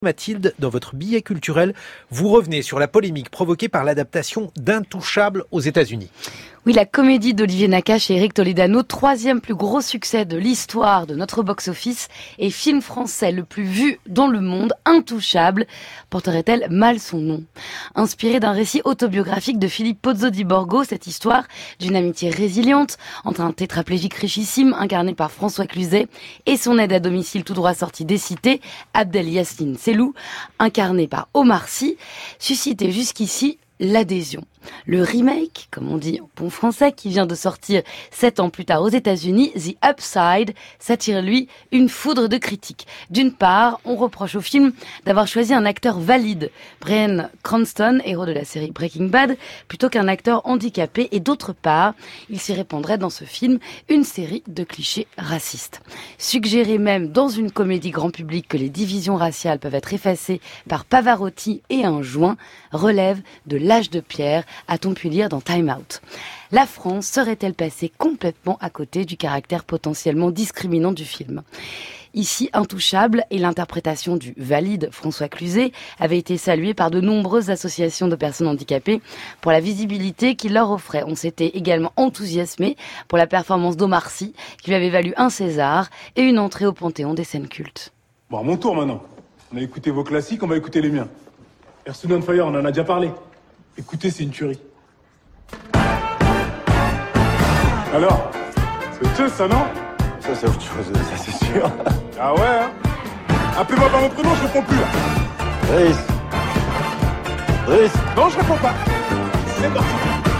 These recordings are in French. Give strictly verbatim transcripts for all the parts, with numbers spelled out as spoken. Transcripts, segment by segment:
Mathilde, dans votre billet culturel, vous revenez sur la polémique provoquée par l'adaptation d'Intouchables aux États-Unis. Oui, la comédie d'Olivier Nakache et Eric Toledano, troisième plus gros succès de l'histoire de notre box-office et film français le plus vu dans le monde, Intouchables, porterait-elle mal son nom? Inspiré d'un récit autobiographique de Philippe Pozzo di Borgo, cette histoire d'une amitié résiliente entre un tétraplégique richissime incarné par François Cluzet et son aide à domicile tout droit sorti des cités, Abdel Yassine Selou, incarné par Omar Sy, suscitait jusqu'ici l'adhésion. Le remake, comme on dit en bon français, qui vient de sortir sept ans plus tard aux États-Unis, The Upside, s'attire lui une foudre de critiques. D'une part, on reproche au film d'avoir choisi un acteur valide, Bryan Cranston, héros de la série Breaking Bad, plutôt qu'un acteur handicapé, et d'autre part, il s'y répandrait dans ce film une série de clichés racistes. Suggérer même dans une comédie grand public que les divisions raciales peuvent être effacées par Pavarotti et un joint relève de l'âge de pierre, a-t-on pu lire dans Time Out. La France serait-elle passée complètement à côté du caractère potentiellement discriminant du film ? Ici, Intouchable et l'interprétation du valide François Cluzet avait été saluée par de nombreuses associations de personnes handicapées pour la visibilité qu'il leur offrait. On s'était également enthousiasmé pour la performance d'Omar Sy, qui lui avait valu un César et une entrée au Panthéon des scènes cultes. Bon, à mon tour maintenant. On a écouté vos classiques, on va écouter les miens. Earth, Wind and Fire, on en a déjà parlé. Écoutez, c'est une tuerie. Alors, c'est tout ça, non? Ça, c'est autre chose, ça, c'est sûr. Ah ouais, hein? Appelez-moi par mon prénom, je réponds plus, là. Driss. Driss. Non, je réponds pas. C'est parti.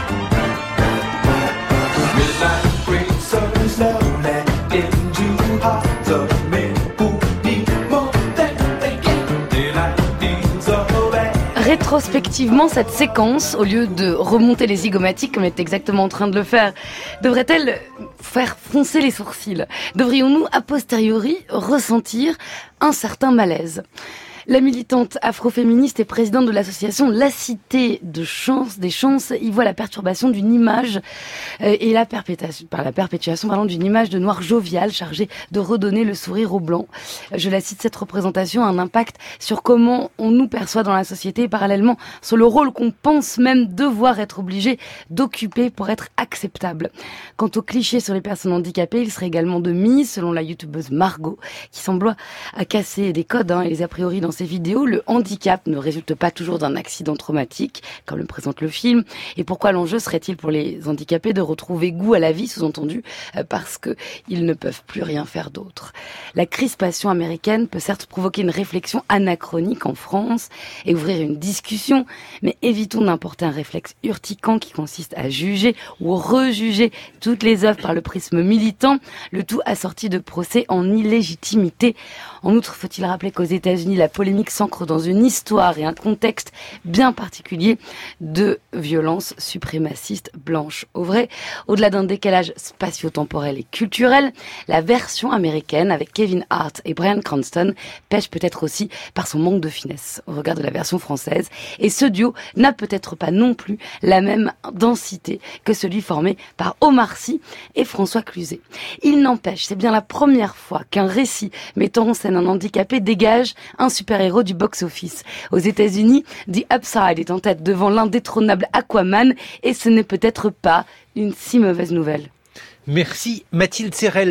Rétrospectivement, cette séquence, au lieu de remonter les zygomatiques comme est exactement en train de le faire, devrait-elle faire froncer les sourcils? Devrions-nous, a posteriori, ressentir un certain malaise? La militante afroféministe et présidente de l'association La Cité de Chance, des Chances, y voit la perturbation d'une image euh, et la perpétuation, par la perpétuation pardon, d'une image de noir jovial chargée de redonner le sourire aux blancs. Je la cite, cette représentation a un impact sur comment on nous perçoit dans la société et parallèlement sur le rôle qu'on pense même devoir être obligé d'occuper pour être acceptable. Quant aux clichés sur les personnes handicapées, il serait également de mise, selon la youtubeuse Margot, qui semble à casser des codes hein, et les a priori dans ces vidéos, le handicap ne résulte pas toujours d'un accident traumatique, comme le présente le film. Et pourquoi l'enjeu serait-il pour les handicapés de retrouver goût à la vie, sous-entendu, euh, parce qu'ils ne peuvent plus rien faire d'autre. La crispation américaine peut certes provoquer une réflexion anachronique en France et ouvrir une discussion, mais évitons d'importer un réflexe urticant qui consiste à juger ou rejuger toutes les œuvres par le prisme militant, le tout assorti de procès en illégitimité. En outre, faut-il rappeler qu'aux États-Unis, la polémique s'ancre dans une histoire et un contexte bien particulier de violence suprémaciste blanche. Au vrai, au-delà d'un décalage spatio-temporel et culturel, la version américaine avec Kevin Hart et Bryan Cranston pêche peut-être aussi par son manque de finesse au regard de la version française. Et ce duo n'a peut-être pas non plus la même densité que celui formé par Omar Sy et François Cluzet. Il n'empêche, c'est bien la première fois qu'un récit mettant en scène un handicapé dégage un super-héros du box-office. Aux États-Unis, The Upside est en tête devant l'indétrônable Aquaman et ce n'est peut-être pas une si mauvaise nouvelle. Merci Mathilde Serrel.